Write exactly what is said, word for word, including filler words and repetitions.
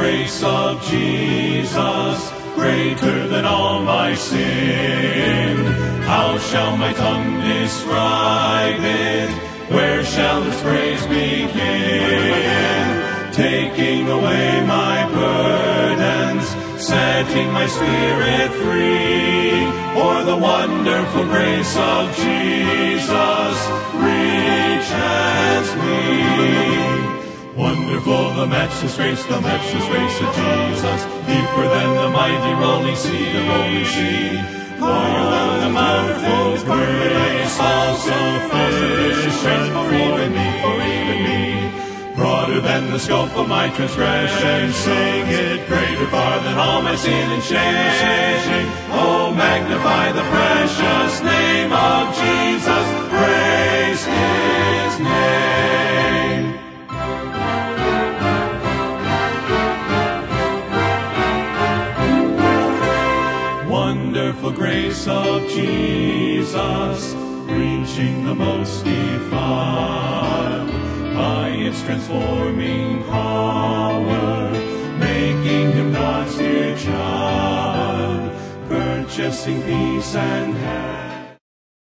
grace of Jesus, greater than all my sin. How shall my tongue describe it? Where shall its praise begin? Taking away my burdens, setting my spirit free. For the wonderful grace of Jesus reaches me. Wonderful the matchless grace, the matchless grace of Jesus, deeper than the mighty rolling sea, the rolling sea. Higher than the mountains, grace all sufficient for even me, for even me. Broader than the scope of my transgression, sing it, greater far than all my sin and shame. Oh, magnify the precious name of Jesus, praise his name. Wonderful grace of Jesus, reaching the most defiled, by its transforming power, making him God's dear child, purchasing peace and health.